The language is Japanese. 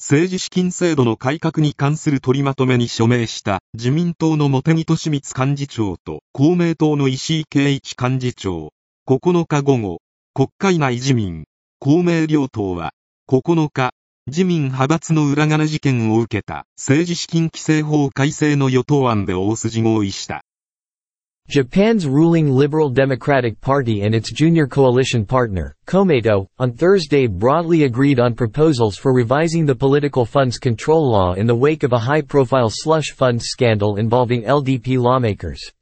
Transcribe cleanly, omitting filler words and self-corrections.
政治資金制度の改革に関する取りまとめに署名した自民党の茂木敏光幹事長と公明党の石井啓一幹事長。9日午後、国会内自民、公明両党は、9日、自民派閥の裏金事件を受けた政治資金規正法改正の与党案で大筋合意した。 Japan's ruling Liberal Democratic Party and its junior coalition partner, Komeito, on Thursday broadly agreed on proposals for revising the political funds control law in the wake of a high-profile slush fund scandal involving LDP lawmakers.